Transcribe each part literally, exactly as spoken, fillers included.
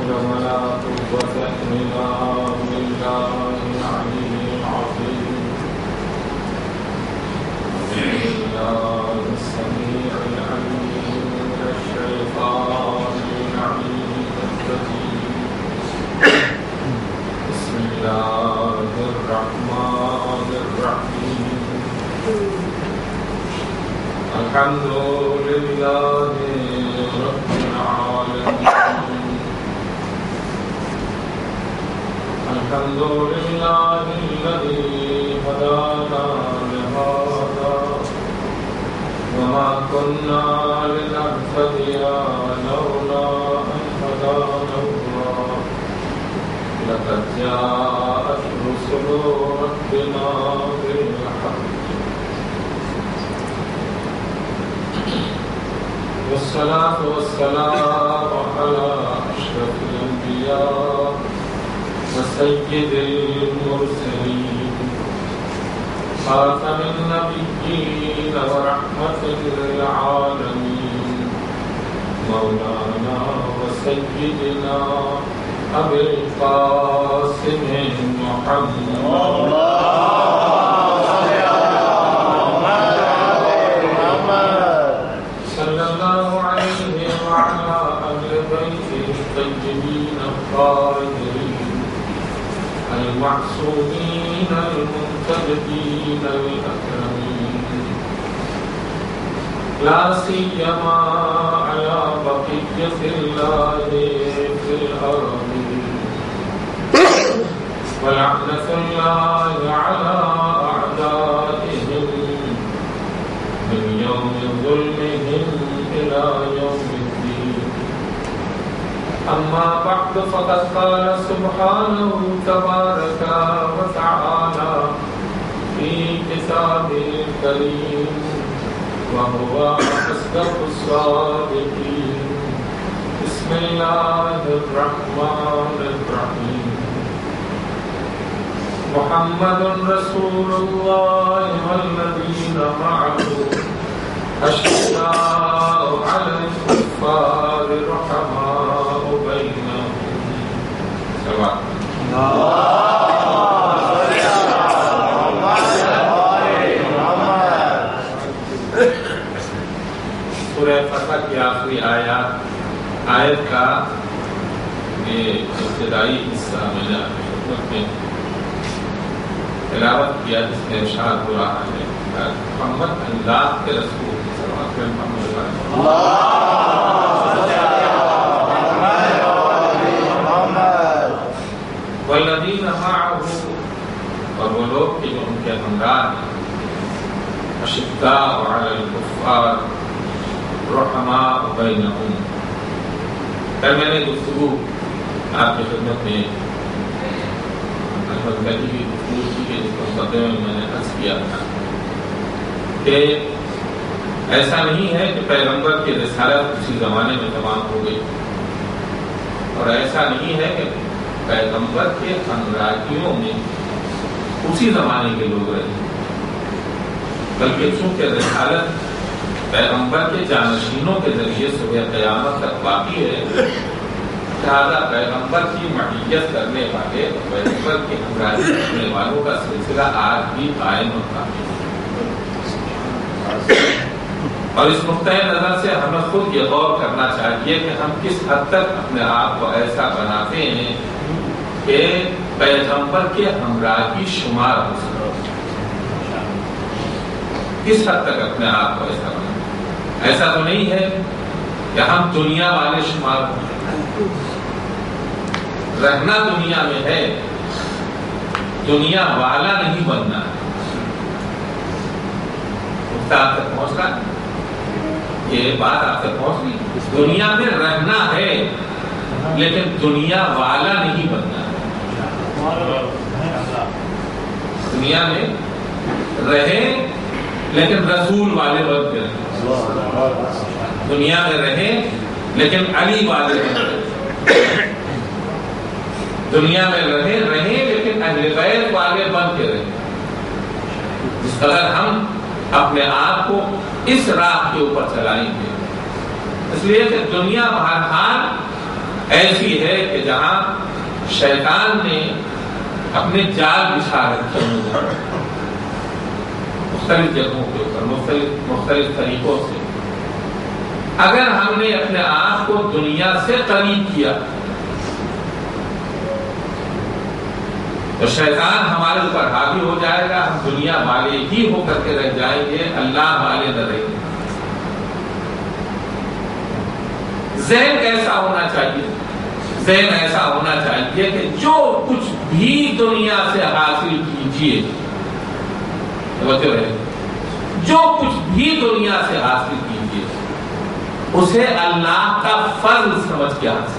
ولا قوة إلا بالله العلي العظيم بالله السميع العليم من الشيطان اللعين الرجيم بسم الله الرحمن الرحيم الحمد لله رب العالمين الحمد لله الذي هدانا لهذا وما كنا لنهتدي لولا أن هدانا الله لقد جاءت رسل ربنا بالحق والصلاة والسلام على أشرف الأنبياء وسيد المرسلين خاتم النبيين ورحمة للعالمين مولانا وسيدنا أبي القاسم محمد صلى الله عليه وعلى أهل بيته الطيبين الطاهرين المعصومين المنتجبين الأكرمين لا سيما على بقية الله في الأرضين ولعنة الله على أعدائهم من يوم ظلمهم إلى يوم الدين أما بعد فقد قال سبحانه تبارك وتعالى في كتابه الكريم وهو أصدق الصادقين بسم الله الرحمن الرحيم محمد رسول الله والذين معه أشداء على الكفار رحماء بينهم سواء سورہ فتح کی آخری آیات آیت کا یہ ابتدائی حصہ میں نے خدمت میں تلاوت کیا جس میں ارشاد ہو رہا ہے محمد اللہ کے رسول والذین معه اور وہ لوگ کہ جو ان کے ہمراہ ہیں اشداء علی الکفار رحماء بینہم. کل میں نے گفتگو آپ کی خدمت میں احمد گلی کی گفتگو کی کہ جس کو مقدمے میں میں نے عرض کیا تھا کہ ایسا نہیں ہے کہ پیغمبر کی رسالت اسی زمانے میں تمام ہو گئی اور ایسا نہیں ہے کہ پیغمبر کے ہمراہیوں میں اسی زمانے کے لوگ رہے بلکہ چونکہ رسالت پیغمبر کے جانشینوں کے ذریعے صبح قیامت تک باقی ہے لہٰذا پیغمبر کی معیت کرنے والے پیغمبر کی ہمراہی کرنے والوں کا سلسلہ آج بھی قائم اور باقی ہے. اور اس نقطۂ نظر سے ہمیں خود یہ غور کرنا چاہیے کہ ہم کس حد تک اپنے آپ کو ایسا بناتے ہیں کہ پیغمبر کے ہمراہی شمار ہو سکے. کس حد تک اپنے آپ کو ایسا بناتے ہیں؟ ایسا تو نہیں ہے کہ ہم دنیا والے شمار ہوں. رہنا دنیا میں ہے، دنیا والا نہیں بننا ہے. آپ تک پہنچ رہا ہے یہ بات آپ تک پہنچ رہی. دنیا میں رہنا ہے لیکن دنیا والا نہیں بننا ہے. دنیا میں رہے لیکن رسول والے بن کے رہے. دنیا میں رہے لیکن علی والے بن کے رہے. دنیا میں رہے رہے لیکن اہل بیت والے بن کے رہے. اس قدر ہم اپنے آپ کو اس راہ کے اوپر چلائیں گے. اس لیے کہ دنیا بہرحال ایسی ہے کہ جہاں شیطان نے اپنے جال بچھا رکھے ہیں مختلف جگہوں کے اوپر مختلف مختلف طریقوں سے. اگر ہم نے اپنے آپ کو دنیا سے قریب کیا تو شیطان ہمارے اوپر حاوی ہو جائے گا، ہم دنیا والے ہی ہو کر کے رہ جائیں گے، اللہ والے نہ رہیں گے. ذہن کیسا ہونا چاہیے؟ ذہن ایسا ہونا چاہیے کہ جو کچھ بھی دنیا سے حاصل کیجیے، توجہ ہے، جو کچھ بھی دنیا سے حاصل کیجیے اسے اللہ کا فضل سمجھ کے حاصل.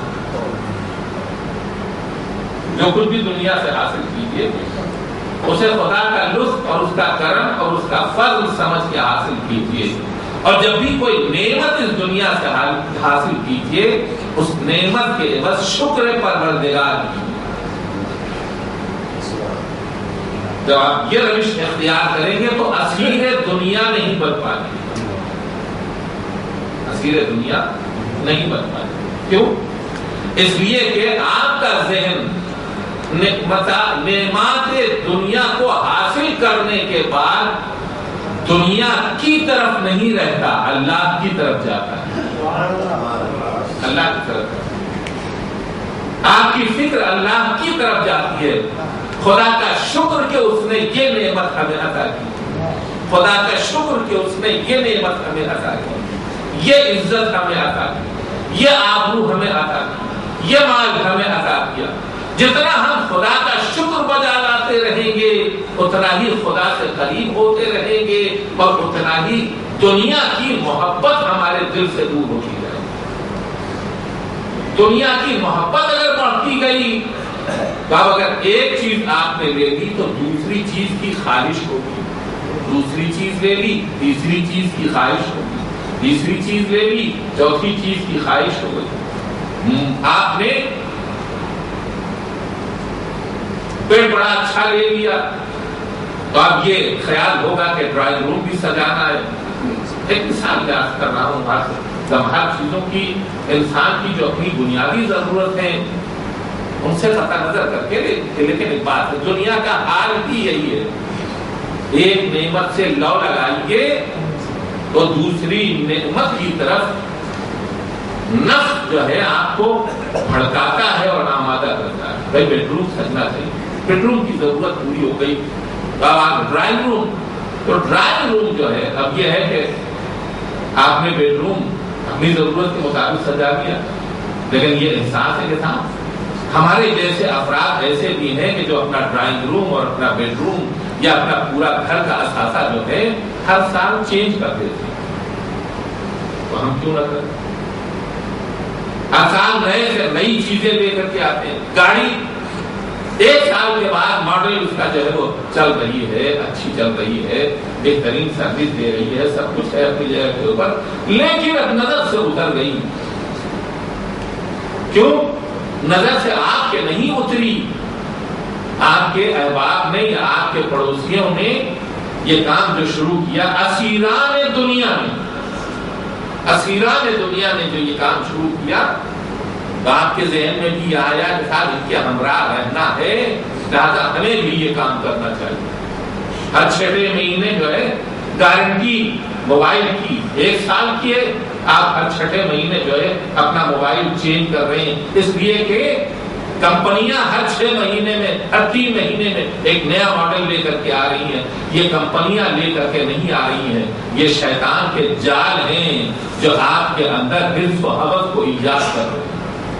جو کچھ بھی دنیا سے حاصل کیجیے اسے خدا کا لطف اور اس کا کرم اور اس کا فضل سمجھ کے حاصل کیجیے. اور جب بھی کوئی نعمت اس دنیا سے حاصل کیجیے اس نعمت کے عوض شکر پروردگار کی. جب آپ یہ روش اختیار کریں گے تو اسیر دنیا نہیں بن پائے، اسیر دنیا نہیں بن پائے. کیوں؟ اس لیے کہ آپ کا ذہن نعمات دنیا کو حاصل کرنے کے بعد دنیا کی طرف نہیں رہتا، اللہ کی طرف جاتا ہے. اللہ کی طرف آپ کی فکر اللہ کی طرف جاتی ہے. خدا کا شکر کہ اس نے یہ نعمت ہمیں عطا کی، خدا کا شکر کہ اس نے یہ نعمت ہمیں عطا کی، یہ عزت ہمیں عطا کی، یہ آبرو ہمیں عطا کی، یہ مال ہمیں عطا کیا. جتنا ہم خدا کا شکر بجا لاتے رہیں گے اتنا ہی خدا سے قریب ہوتے رہیں گے اور اتنا ہی دنیا کی محبت ہمارے دل سے دور ہوتی جائے. دنیا کی محبت اگر بڑھتی گئی تو اب اگر ایک چیز آپ نے لے لی تو دوسری چیز کی خواہش ہوگی، دوسری چیز لے لی تیسری چیز کی خواہش ہوگی، تیسری چیز لے لی چوتھی چیز کی خواہش ہو گئی. آپ نے پیڑ بڑا اچھا لے لیا تو اب یہ خیال ہوگا کہ ڈرائنگ روم بھی سجانا ہے. ایک مثال بیان کر رہا ہوں. ہر چیزوں کی انسان کی جو اپنی بنیادی ضرورت ہے ان سے قطع نظر کر کے، لیکن ایک بات ہے دنیا کا حال بھی یہی ہے. ایک نعمت سے لو لگائیے تو دوسری نعمت کی طرف نفس جو ہے آپ کو بھڑکاتا ہے اور آمادہ کرتا ہے. بھائی بیڈ روم سجنا چاہیے، بیڈ روم کی ضرورت پوری ہو گئی. اب آپ ڈرائنگ روم، تو ڈرائنگ روم جو ہے اب یہ ہے کہ آپ نے بیڈ روم اپنی ضرورت کے مطابق سجا دیا، لیکن یہ احساس ہے کہ تھا ہمارے جیسے افراد ایسے بھی ہیں کہ جو اپنا ڈرائنگ روم اور اپنا بیڈ روم یا اپنا پورا گھر کا اثاثہ جو ہے ہر سال چینج کر دیتے ہیں. تو ہم کیوں نہ کریں؟ ہر سال نئے سے نئی چیزیں لے کر کے آتے ہیں. گاڑی ایک سال کے بعد ماڈل اس کا جو ہے وہ چل رہی ہے، اچھی چل رہی ہے، بہترین سروس دے رہی ہے، سب کچھ ہے اپنی جگہ کے اوپر، لیکن اب نظر سے اتر گئی. کیوں؟ نظر سے آپ کے نہیں اتری. آپ کے احباب نے یا آپ کے پڑوسیوں نے یہ کام جو شروع کیا، اسیران دنیا نے اسیران دنیا نے جو یہ کام شروع کیا تو آپ کے ذہن میں بھی آیا کہ صاحب ان کے ہمراہ رہنا ہے، لہٰذا ہمیں بھی یہ کام کرنا چاہیے. ہر چھٹے مہینے جو ہے گارنٹی موبائل کی ایک سال کی ہے، آپ ہر چھٹے مہینے جو ہے اپنا موبائل چینج کر رہے ہیں، اس لیے کہ کمپنیاں ہر چھ مہینے میں ہر تین مہینے میں ایک نیا ماڈل لے کر کے آ رہی ہیں. یہ کمپنیاں لے کر کے نہیں آ رہی ہیں، یہ شیطان کے جال ہیں جو آپ کے اندر حرص و حوث کو ایجاد کر رہے ہیں.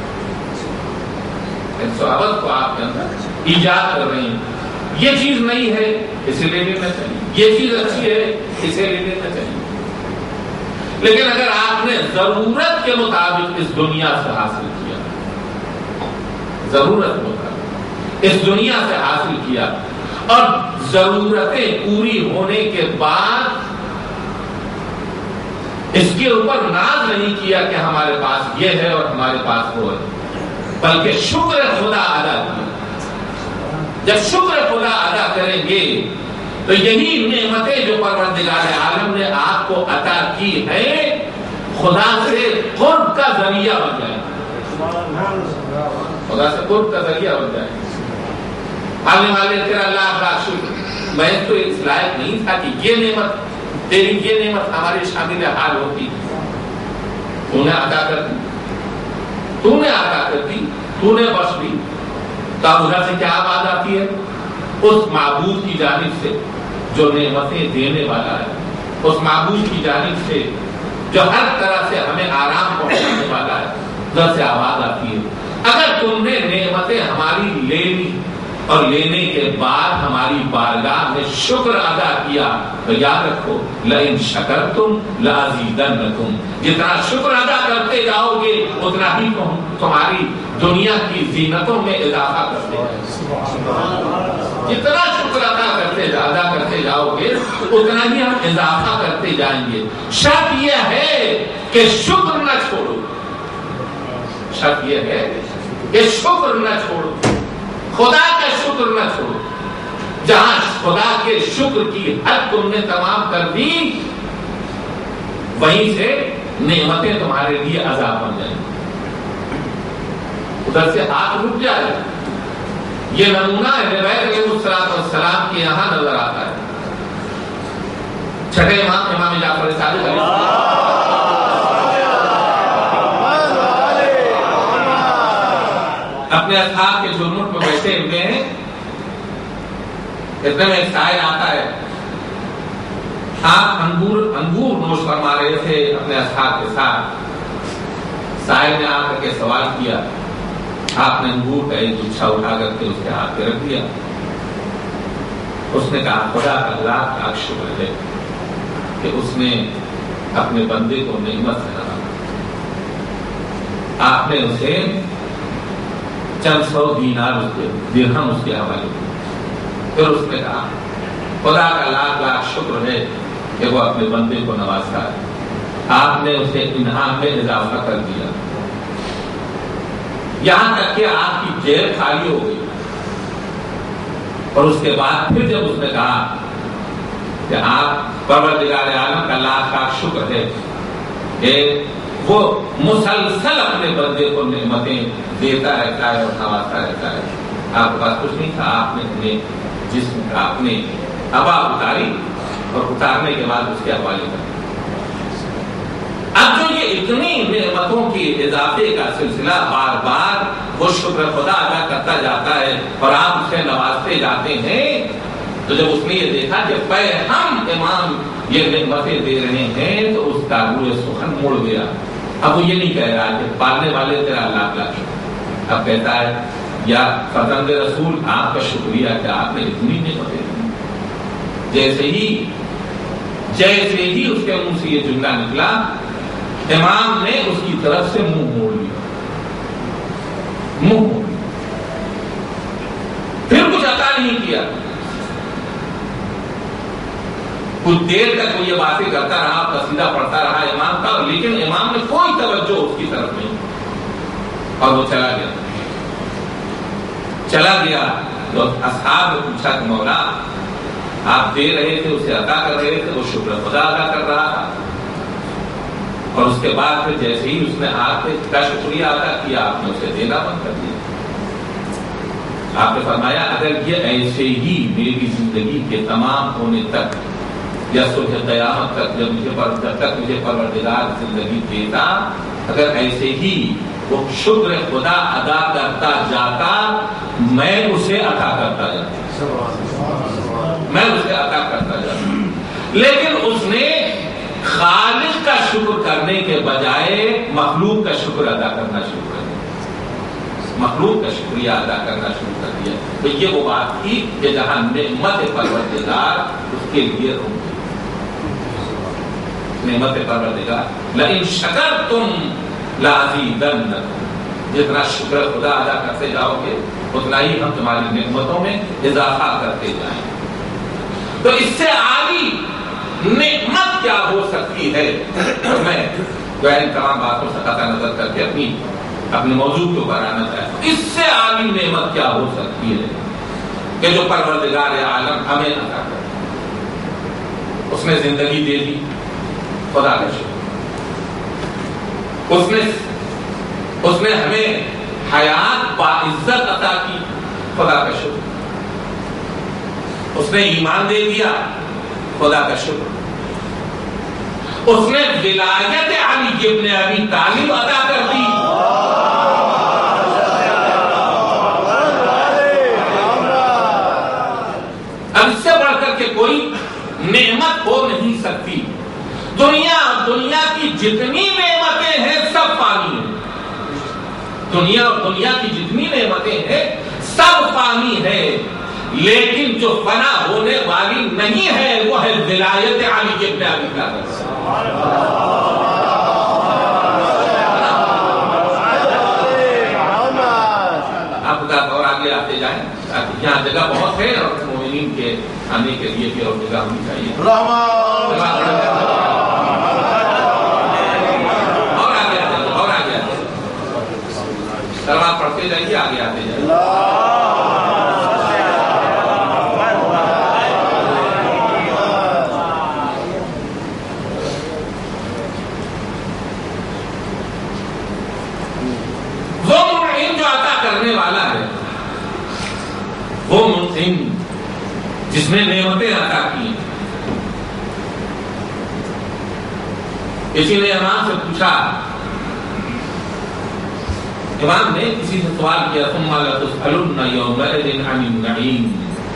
حرص و حوث کو آپ کے اندر ایجاد کر رہے ہیں. یہ چیز نہیں ہے اسے لے لینا چاہیے، یہ چیز اچھی ہے اسے لے لینا چاہیے. لیکن اگر آپ نے ضرورت کے مطابق اس دنیا سے حاصل کیا، ضرورت مطابق اس دنیا سے حاصل کیا اور ضرورتیں پوری ہونے کے بعد اس کے اوپر ناز نہیں کیا کہ ہمارے پاس یہ ہے اور ہمارے پاس وہ ہے، بلکہ شکر خدا ادا کیا. جب شکر خدا ادا کریں گے تو یہی نعمتیں جو پروردگار عالم نے آپ کو عطا کی ہے خدا سے قرب کا ذریعہ بن جائے. خدا سے قرب کا ذریعہ بن جائے. آنے والے تیرا اللہ کا شکر، میں تو اس لائق نہیں تھا کہ یہ نعمت تیری یہ نعمت ہماری شامل حال ہوتی، تو نے عطا کر دی، تو نے عطا کر دی، تو نے بخش دی. تو ادھر سے کیا بات آتی ہے؟ اس معبود کی جانب سے جو نعمتیں دینے والا ہے، اس معبود کی جانب سے جو ہر طرح سے ہمیں آرام پہنچانے والا ہے، ادھر سے آواز آتی ہے اگر تم نے نعمتیں ہماری لے لی اور لینے کے بعد ہماری بارگاہ میں شکر ادا کیا تو یاد رکھو لئن شکرتم لازیدنکم، جتنا شکر ادا کرتے جاؤ گے اتنا ہی تم تمہاری دنیا کی زینتوں میں اضافہ کرتے جاؤ. جتنا شکر ادا کرتے ادا کرتے جاؤ گے اتنا ہی ہم اضافہ کرتے جائیں گے. شرط یہ ہے کہ شکر نہ چھوڑو، شرط یہ ہے کہ شکر نہ چھوڑو، خدا کا شکر نہ چھوڑو. جہاں خدا کے شکر کی حد تم نے تمام کر دی وہیں سے نعمتیں تمہارے لیے عذاب بن جائیں، ادھر سے ہاتھ رک جائے. یہ نمونہ روایت علیہ الصلوۃ والسلام کے یہاں نظر آتا ہے. چھٹے امام امام جعفر صادق علیہ اپنے اصحاب کے جرمٹ میں بیٹھے ہوئے ہیں، اتنے میں ایک سائل آتا ہے. آپ انگور انگور نوش فرما رہے تھے اپنے اصحاب کے ساتھ. سائل نے آ کر کے سوال کیا، آپ نے انگور کا ایک گچھا اٹھا کر کے اس کے ہاتھ پہ رکھ دیا. اس نے کہا خدا کا لاکھ لاکھ شکر ہے کہ اس نے اپنے بندے کو نعمت سے نوازا. آپ نے اسے چند سو دینار اس کے درہم اس کے حوالے کیے. پھر اس نے کہا خدا کا لاکھ لاکھ شکر ہے کہ وہ اپنے بندے کو نوازتا ہے. آپ نے اسے انعام میں اضافہ کر دیا، یہاں تک کہ آپ کی جیب خالی ہو گئی. اور اس کے بعد پھر جب اس نے کہا کہ آپ پروردگار عالم کا لاکھ لاکھ شکر ہے کہ وہ مسلسل اپنے بندے کو نعمتیں دیتا رہتا ہے اور نوازتا رہتا ہے. آپ کے پاس کچھ نہیں تھا، آپ نے اپنے جسم کا اپنے ابا اتاری اور اتارنے کے بعد اس کے حوالے کر دیا. اب جو یہ اتنی نعمتوں کی اضافے کا سلسلہ بار بار وہ شکر خدا ادا کرتا جاتا ہے اور آپ اسے نوازتے جاتے ہیں، تو جب اس نے یہ دیکھا کہ پہ ہم امام یہ نعمتیں دے رہے ہیں تو اس کا روح سخن مڑ گیا. اب وہ یہ نہیں کہہ رہا کہ پالنے والے تیرا لاکھ لاکھ شکر، اب کہتا ہے یا فرزند رسول آپ کا شکریہ کہ آپ نے اتنی نعمتیں دی. جیسے ہی جیسے ہی اس کے منہ سے یہ جملہ نکلا امام نے اس کی طرف سے منہ موڑ لیا، منہ موڑ لیا، پھر کچھ عطا نہیں کیا. کچھ دیر تک وہ یہ باتیں کرتا رہا، قصیدہ پڑھتا رہا امام کا، لیکن امام نے کوئی توجہ اس کی طرف نہیں اور وہ چلا گیا. چلا گیا تو اصحاب نے پوچھا کہ مولا آپ دے رہے تھے، اسے عطا کر رہے تھے، وہ شکر خدا ادا کر رہا تھا، اور اس کے بعد پھر جیسے ہی اس نے آپ کا شکریہ ادا کیا آپ نے اسے دینا بند کر دیا. آپ نے فرمایا اگر یہ ایسے ہی میری زندگی کے تمام ہونے تک یا صبح قیامت تک جب مجھے پر جب تک مجھے پروردگار زندگی دیتا، اگر ایسے ہی وہ شکر خدا ادا کرتا جاتا میں اسے عطا کرتا جاتا میں اسے عطا کرتا جاتا لیکن اس نے خالق کا شکر کرنے کے بجائے مخلوق کا شکر ادا کرنا شروع کر دیا، مخلوق کا شکریہ ادا کرنا شروع کر دیا. تو یہ وہ بات تھی کہ جہاں نعمت پروردگار اس کے لیے ہوگی، نعمت پروردگار لئن شکرتم لازیدنکم، جتنا شکر خدا ادا کرتے جاؤ گے اتنا ہی ہم تمہاری نعمتوں میں اضافہ کرتے جائیں. تو اس سے عالی نعمت کیا ہو سکتی ہے؟ میں ان تمام باتوں سے قطع نظر کر کے اپنی اپنے موضوع کو بنانا چاہتا ہوں. اس سے عالی نعمت کیا ہو سکتی ہے کہ جو پروردگار عالم ہمیں عطا کرے. اس نے زندگی دے دی، خدا کا شکر. اس نے اس نے ہمیں حیات باعزت عطا کی، خدا کا شکر۔ اس نے ایمان دے دیا، خدا کا شکر۔ اس نے ولایت علی ابن ابی طالب عطا کر دی، اب اس سے بڑھ کر کے کوئی نعمت ہو نہیں سکتی۔ دنیا دنیا کی جتنی نعمتیں ہیں سب فانی ہیں، دنیا اور دنیا کی جتنی نعمتیں ہیں سب فانی ہے، لیکن جو فنا ہونے والی نہیں ہے وہ ہے ولایت علی ابن ابی طالب۔ آپ بتا اور آگے آتے جائیں، یہاں جگہ بہت ہے اور مومنین کے آنے کے لیے بھی اور جگہ ہونی چاہیے۔ اور آگے آتے جائیں، اور آگے آتے جائیں، سلوات پڑھتے جائیے، آگے آتے جائیے۔ والا ہے وہ منعم جس نے نعمتیں عطا کی۔ کسی نے امام سے پوچھا، امام نے کسی سے سوال کیا، ثم لتسألن یومئذ عن النعیم،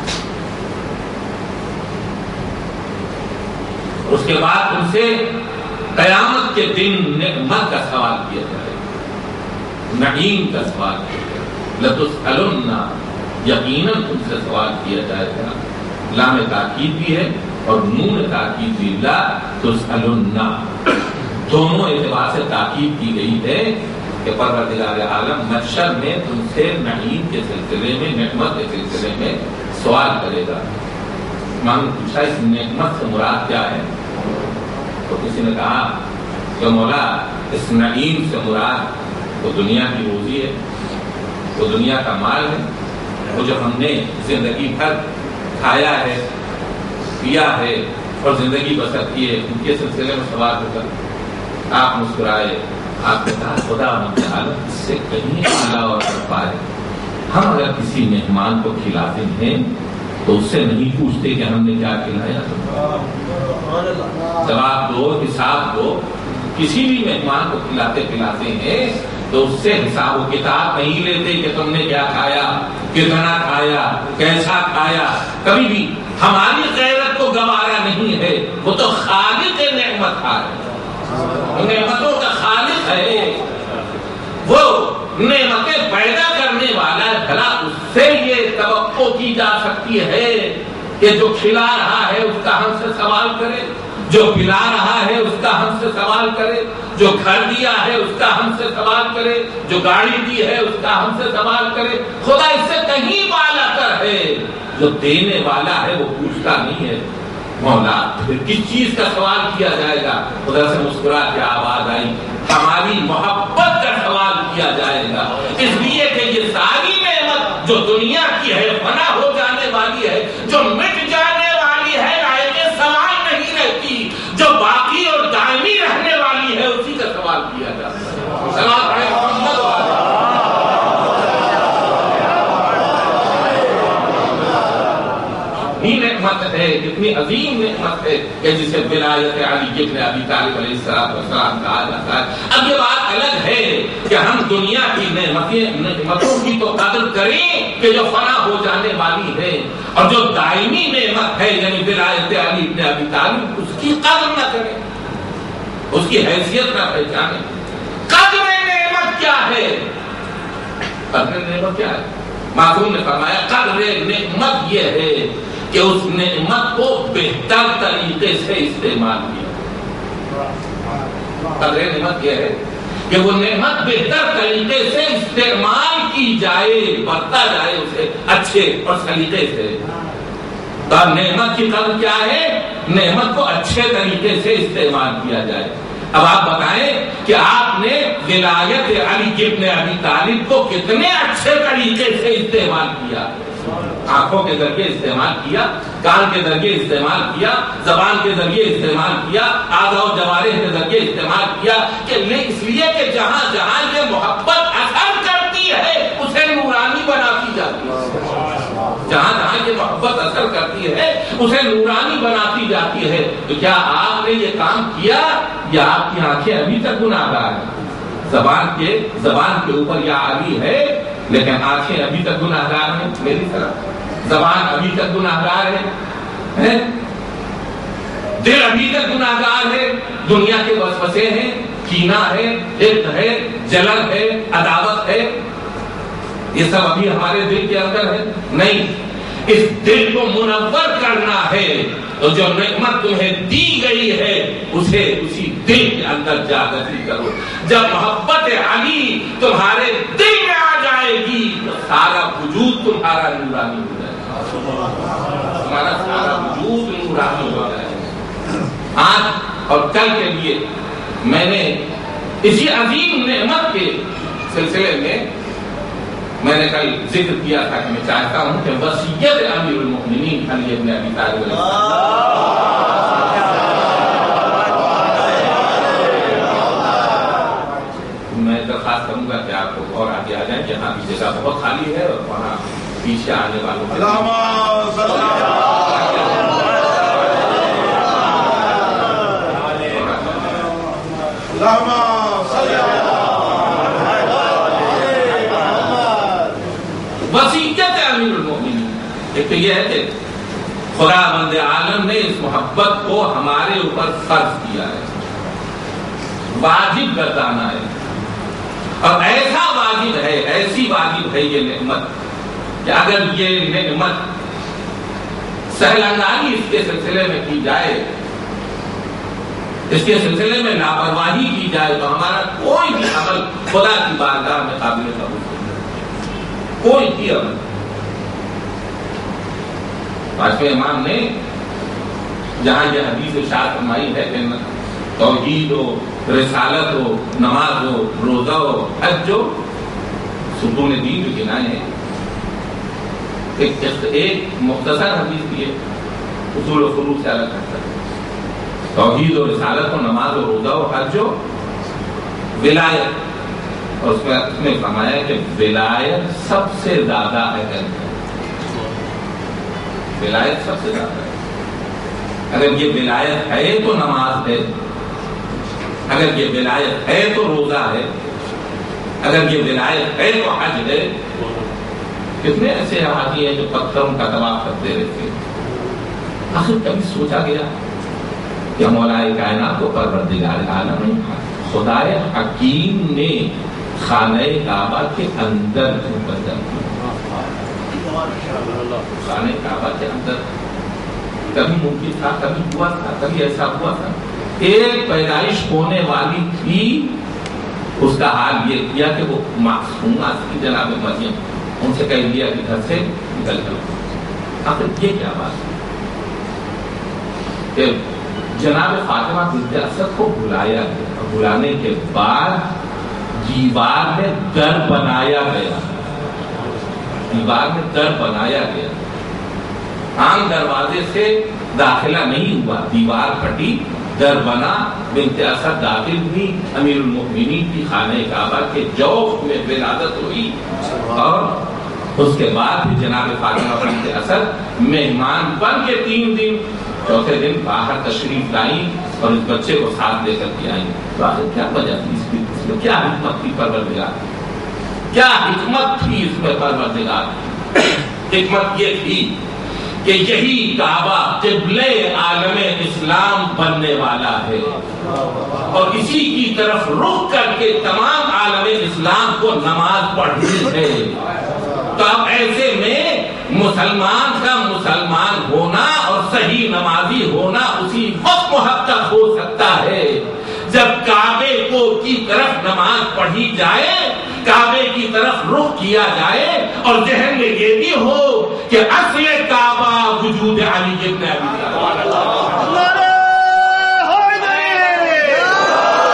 اس کے بعد ان سے قیامت کے دن نعمت کا سوال کیا جائے، نعیم کا سوال کیا جائے۔ لتسألن، یقیناً تم سے سوال کیا جائے گا، لام تاکید بھی ہے اور نون تاکید بھی، لا تسألن، دونوں اعتبار سے تاکید کی گئی ہے کہ پروردگار عالم محشر میں تم سے نعیم کے سلسلے میں، نعمت کے سلسلے میں سوال کرے گا۔ امام نے پوچھا اس نعمت سے مراد کیا ہے؟ تو کسی نے کہا کہ مولا اس نعیم سے مراد وہ دنیا کی روزی ہے، وہ دنیا کا مال ہے، وہ جو ہم نے زندگی بھر کھایا ہے، پیا ہے اور زندگی بسر کی ہے، ان کے سلسلے میں سوال ہوگا۔ آپ مسکرائے، آپ نے کہا خدا متعال اس سے کہیں اعلیٰ اور برپا ہے۔ ہم اگر کسی مہمان کو کھلاتے ہیں تو اس سے نہیں پوچھتے کہ ہم نے کیا کھلایا، جواب دو، حساب دو۔ کسی بھی مہمان کو کھلاتے پلاتے ہیں تو اس سے حساب و کتاب نہیں لیتے کہ تم نے کیا کھایا، کتنا کھایا، کیسا کھایا۔ کبھی بھی ہماری غیرت کو گوارا نہیں ہے، وہ تو خالق نعمت ہے، نعمتوں کا خالق ہے، وہ نعمتیں پیدا کرنے والا ہے۔ بھلا اس سے یہ توقع کی جا سکتی ہے کہ جو کھلا رہا ہے اس کا ہم سے سوال کرے، جو پلا رہا ہے اس کا ہم سے سوال کرے، جو گھر دیا ہے اس کا ہم سے سوال کرے، جو گاڑی دی ہے اس کا ہم سے سوال کرے؟ خدا اس سے کہیں بالا کر ہے، جو دینے والا ہے وہ پوچھتا نہیں ہے۔ مولا پھر کس چیز کا سوال کیا جائے گا؟ خدا سے مسکرا کے آواز آئی، ہماری محبت کا سوال کیا جائے گا، اس لیے کہ یہ ساری نعمت جو دنیا کی ہے، فنا ہو جانے والی ہے، جو مٹ جانے والی ہے، لائق سوال نہیں رہتی، جو باقی اور دائمی رہنے والی ہے اسی کا سوال کیا جاتا ہے۔ سوال پڑھے محمد والے۔ یہ نعمت ہے، کتنی عظیم نعمت ہے کہ جسے ولایت علی ابن ابی طالب علیہ السلام کہا جاتا ہے۔ اب یہ بات الگ ہے کہ ہم دنیا کی نعمتوں کی تو قدر کریں کہ جو فنا ہو جانے والی ہے، اور جو دائمی نعمت ہے یعنی ولایت علی ابن ابی طالب، اس کی قدر نہ کریں، اس کی حیثیت نہ پہچانیں۔ قدر نعمت کیا ہے؟ قدر نعمت کیا ہے؟ معصوم نے فرمایا قدر نعمت یہ ہے کہ اس نعمت کو بہتر طریقے سے استعمال کیا۔ قدر نعمت یہ ہے کہ وہ نعمت بہتر طریقے سے استعمال کی جائے، برتا جائے اسے اچھے اور سلیقے سے۔ تو نعمت کی قدر کیا ہے؟ نعمت کو اچھے طریقے سے استعمال کیا جائے۔ اب آپ بتائیں کہ آپ نے ولایت علی ابن ابی طالب کو کتنے اچھے طریقے سے استعمال کیا، آنکھوں کے ذریعے استعمال کیا، کان کے ذریعے استعمال کیا، زبان کے ذریعے استعمال کیا، اعضاء و جوارح کے ذریعے استعمال کیا، کہ اس لیے کہ جہاں جہاں یہ محبت اثر کرتی ہے اسے نورانی بناتی جاتی ہے، جہاں جہاں یہ محبت اثر کرتی ہے اسے نورانی بناتی جاتی ہے۔ تو کیا آپ نے یہ کام کیا یا آپ کی آنکھیں ابھی تک گناہگار ہیں؟ زبان کے زبان کے اوپر یہ علی ہے لیکن آنکھیں ابھی تک گناہگار ہیں میری طرف، زبان ابھی تک گناہگار ہے، دل ابھی تک گناہگار ہے، دنیا کے وسوسے ہیں، کینہ ہے، حقد ہے، جلن ہے، عداوت ہے، یہ سب ابھی ہمارے دل کے اندر ہے نہیں۔ اس دل کو منور کرنا ہے تو جو نعمت تمہیں دی گئی ہے اسے اسی دل کے اندر جاگتی کرو۔ جب محبت علی تمہارے دل میں آ جائے گی تو سارا وجود تمہارا نورانی ہو جائے گا، تمہارا سارا وجود نورانی ہو جائے گا۔ آج اور کل کے لیے میں نے اسی عظیم نعمت کے سلسلے میں میں نے کل ذکر کیا تھا کہ میں چاہتا ہوں کہ وصیت امیر المؤمنین علی ابن ابی طالب علیہ میں درخواست کروں گا کہ آپ اور آگے آ جائیں، جہاں بھی جگہ بہت خالی ہے اور وہاں پیچھے آنے والوں کے وصیت امیر المؤمنین ایک تو یہ ہے کہ خدا بند عالم نے اس محبت کو ہمارے اوپر فرض کیا ہے، واجب گردانا ہے، اور ایسا واجب ہے، ایسی واجب ہے یہ نعمت کہ اگر یہ نعمت سہل اندازی اس کے سلسلے میں کی جائے، اس کے سلسلے میں لاپرواہی کی جائے تو ہمارا کوئی بھی عمل خدا کی بارگاہ میں قابل قبول نہیں، کوئی بھی عمل۔ پانچویں امام نے جہاں یہ حدیث ارشاد فرمائی ہے کہ توحید ہو، رسالت ہو، نماز ہو، روزہ ہو، حج ہو، ستون دین جو گنائے ہیں، ایک ایک مختصر حدیث بھی ہے، اصول و فروع سے الگ کرتا ہے، توحید و رسالت ہو، نماز ہو، روزہ ہو، حج ہو، ولایت، اور اس میں اس میں فرمایا کہ ولایت سب سے زیادہ اہم ہے، ولایت سب سے زیادہ ہے۔ اگر یہ ولایت ہے تو نماز ہے، اگر یہ ولایت ہے تو روزہ ہے، اگر یہ ولایت ہے تو حج ہے۔ کتنے ایسے حاجی ہیں جو پتھروں کا طواف کرتے رہتے ہیں؟ آخر کبھی سوچا گیا کہ مولا کائنات کو پروردگار عالم نے خدائے حکیم نے خانہ کعبہ کے اندر مقدم کیا، خانہ کعبہ کے اندر کبھی ممکن تھا، کبھی ہوا تھا، کبھی ایسا ہوا تھا؟ ایک پیدائش ہونے والی تھی، اس کا حال یہ کیا کہ وہ معصومہ تھی جناب مریم، ان سے کہہ دیا کہ گھر سے نکل کر۔ آخر یہ کیا بات ہے کہ جناب فاطمہ بنت اسد کو بلایا گیا، بلانے کے بعد دیوار میں در بنایا گیا، دیوار میں در بنایا گیا، عام دروازے سے داخلہ نہیں ہوا، دیوار پھٹی، در بنا، بنت اسد داخل ہوئی، امیر المؤمنین کی خانہ کعبہ کے جوف میں ولادت ہوئی، اور اس کے بعد پھر جناب فاطمہ بنت اسد مہمان بن کے تین دن چوتھے دن باہر تشریف لائی اور اس بچے کو ساتھ لے کر کے آئی۔ تو آخر کیا وجہ تھی اس کی؟ اس میں کیا حکمت تھی پروردگار کی؟ کیا حکمت تھی اس میں پروردگار کی؟ حکمت یہ تھی کہ یہی کعبہ قبلہ عالم اسلام بننے والا ہے، اور اسی کی طرف رخ کر کے تمام عالم اسلام کو نماز پڑھنی ہے۔ تو اب ایسے میں مسلمان کا مسلمان ہونا اور صحیح نمازی ہونا اسی وقت محقق ہو سکتا ہے جب کعبے کو کی طرف نماز پڑھی جائے، کعبے کی طرف رخ کیا جائے، اور ذہن میں یہ بھی ہو کہ اصل کعبہ وجود علی ابن ابی طالب۔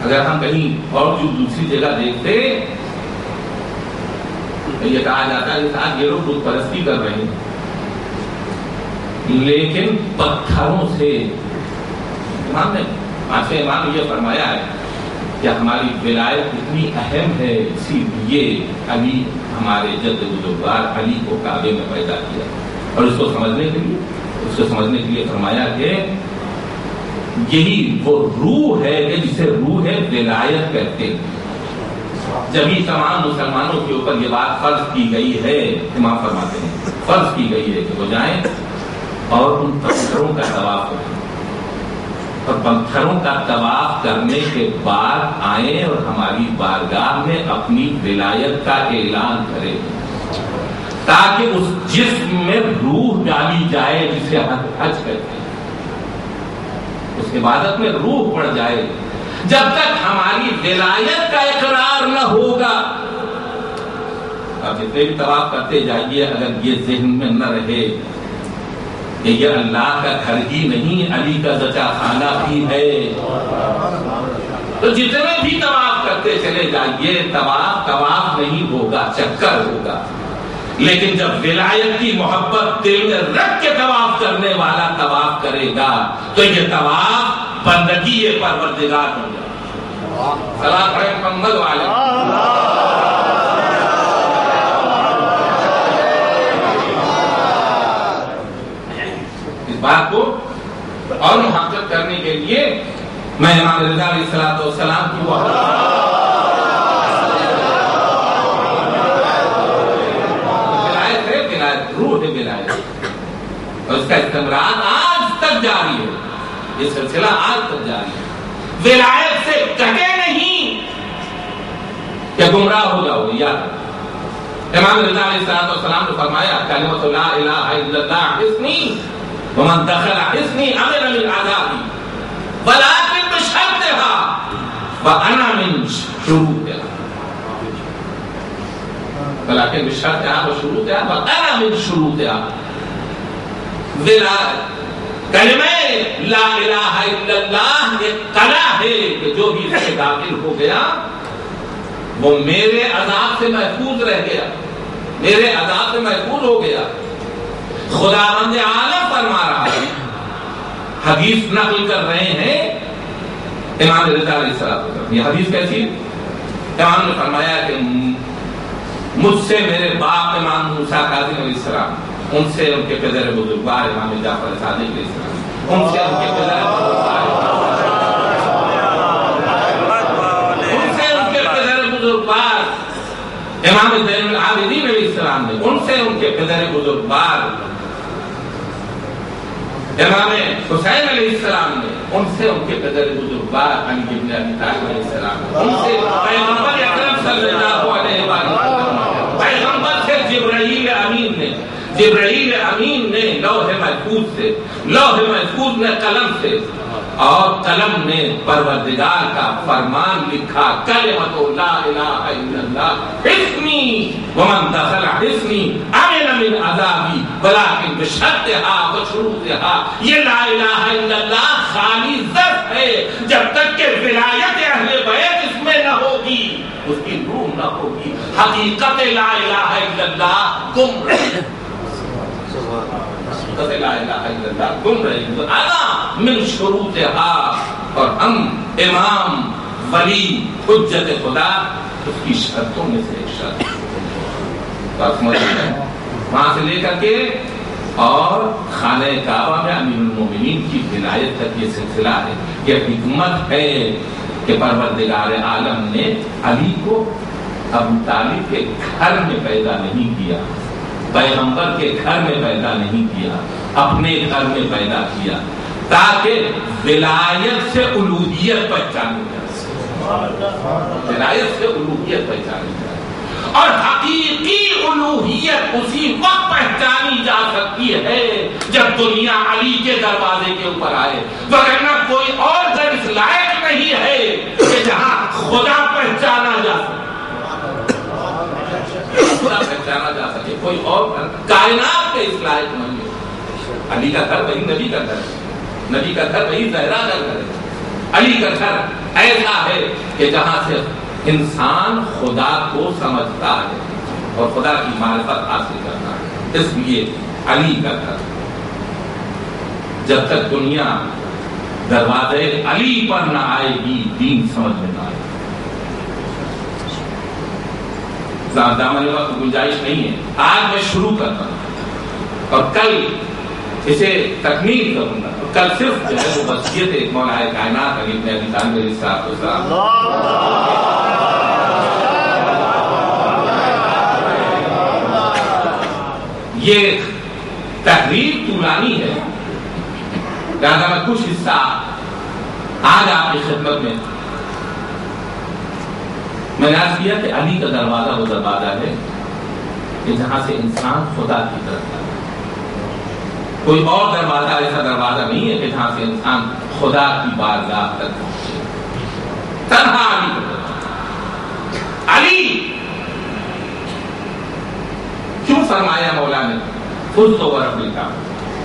اگر ہم کہیں اور جو دوسری جگہ دیکھتے یہ کہا جاتا ہے کہ یہ لوگ بت پرستی کر رہے ہیں، لیکن پتھروں سے امام نے پانچویں امام نے یہ فرمایا ہے کہ ہماری ولایت اتنی اہم ہے، اسی لیے علی ہمارے جد بزرگوار علی کو کعبے میں پیدا کیا، اور اس کو سمجھنے کے لیے اس کو سمجھنے کے لیے فرمایا کہ یہی وہ روح ہے کہ جسے روح ولایت کہتے ہیں۔ جبھی تمام مسلمانوں کے اوپر یہ بات فرض کی گئی ہے، امام فرماتے ہیں فرض کی گئی ہے کہ وہ جائیں اور ان پتھروں کا طواف کریں، اور پتھروں کا طواف کرنے کے بعد آئیں اور ہماری بارگاہ میں اپنی ولایت کا اعلان کریں، تاکہ اس جسم میں روح ڈالی جائے جسے حج کہتے ہیں، اس عبادت میں روح پڑ جائے۔ جب تک ہماری ولایت کا اقرار نہ ہوگا، آپ جتنے بھی طواف کرتے جائیے، اگر یہ ذہن میں نہ رہے کہ یہ اللہ کا گھر ہی نہیں علی کا زچا خانہ بھی ہے، تو جتنے بھی طواف کرتے چلے جائیے، طواف طواف نہیں ہوگا، چکر ہوگا۔ لیکن جب ولایت کی محبت دل میں رکھ کے طواف کرنے والا طواف کرے گا تو یہ طواف بندگی پروردگار ہو جائے۔ صلاۃ پڑھیں محمد والے۔ اس بات کو اور محقق کرنے کے لیے میں امام رضا علیہ الصلوۃ والسلام کی وہ ولایت ہے، ولایت روح ہے، ولایت، اور اس کا استمرار آج تک جاری ہے، یہ سلسلہ آج تک جاری ہے۔ ولایت سے کہے نہیں کہ گمراہ ہو جاؤ گے، یاد۔ امام رضا علیہ الصلوۃ والسلام نے فرمایا کلمۃ لا الہ الا اللہ حصنی ومن دخل حصنی امن من عذابی ولکن بشرطها وانا من شروطها، ولکن بشرطها وشروطها وانا من شروطها۔ ولایت کلمہ لا الہ الا اللہ ایک قلعہ ہے کہ جو بھی اس میں داخل ہو گیا وہ میرے عذاب سے محفوظ رہ گیا، میرے عذاب سے محفوظ ہو گیا۔ خداوند عالم فرما رہا ہے، حدیث نقل کر رہے ہیں امام رضا علیہ السلام۔ یہ حدیث کیسی ہے؟ امام نے فرمایا کہ مجھ سے میرے باپ امام موسیٰ کاظم علیہ السلام، ان سے ان کے پدر بزرگوار امام جعفر صادق علیہ السلام، ان سے ان کے پدر بزرگوار ان سے ان کے پدر بزرگوار امام زین العابدین علیہ السلام نے، ان سے ان کے پدر بزرگوار امام حسین علیہ السلام نے، ان سے ان کے پدر بزرگوار علی بن ابی طالب علیہ السلام نے، ان سے پیغمبر اکرم صلی اللہ علیہ وسلم، پیغمبر سے جبرائیل امین نے، جبرائیل امین نے لوح محفوظ سے، لوح محفوظ نے قلم سے، اور قلم نے پروردگار کا فرمان لکھا، کلمۃ لا الہ الا اللہ حصنی ومن دخل حصنی امن من عذابی ولکن بشرطها وشروطها۔ یہ لا الہ الا اللہ خالی ظرف ہے، جب تک کہ ولایت اہل بیت اس میں نہ ہوگی، اس کی روح نہ ہوگی، حقیقت لا الہ الا اللہ گم رہے، لا الہ الا اللہ گم رہے گی۔ انا من شروطها، اور ہم امام ولی حجت خدا اس کی شرطوں میں سے ایک شرط بات سمجھ رہے ہیں، وہاں سے لے کر کے اور خانہ کعبہ میں امیر المومنین کی ولایت تک یہ سلسلہ ہے۔ یہ حکمت ہے کہ پروردگار عالم نے علی کو ابو طالب کے گھر میں پیدا نہیں کیا، پیغمبر کے گھر میں پیدا نہیں کیا، اپنے گھر میں پیدا کیا، تاکہ ولایت سے الوہیت پہچانی جائے، ولایت سے الوہیت پہچانی جائے، اور حقیقی الوہیت اسی وقت پہچانی جا سکتی ہے جب دنیا علی کے دروازے کے اوپر آئے، وگرنہ کوئی اور گھر اس لائق نہیں ہے کہ جہاں خدا پہچانا جا سکے، خدا پہچانا جا سکے، کوئی اور گھر کائنات کے اس لائق نہیں ہے۔ علی کا گھر وہی نبی کا گھر ہے، نبی کا گھر وہی زہرا کا گھر ہے، علی کا گھر ایسا ہے کہ جہاں سے انسان خدا کو سمجھتا ہے اور خدا کی معرفت حاصل کرتا ہے. اس لیے علی کا گھر جب تک دنیا دروازے علی پر نہ آئے گی دین سمجھ میں نہ آئے. دامن وقت گنجائش نہیں ہے. آج میں شروع کرتا ہوں اور کل اسے تکمیل کروں گا. کل صرف جو ہے وہ وصیت ایک مولا کائنات علی بن ابی طالب علیہ السلام یہ تحریر طولانی ہے لہذا میں کچھ حصہ آج آپ کی خدمت میں میں نے عرض کیا کہ علی کا دروازہ وہ دروازہ ہے کہ جہاں سے انسان خدا کی طرف جاتا ہے. کوئی اور دروازہ ایسا دروازہ نہیں ہے کہ جہاں سے انسان خدا کی بارگاہ تک پہنچے. تنہا علی کا دروازہ. علی کیوں فرمایا مولا نے خود تو ورب الکعبہ.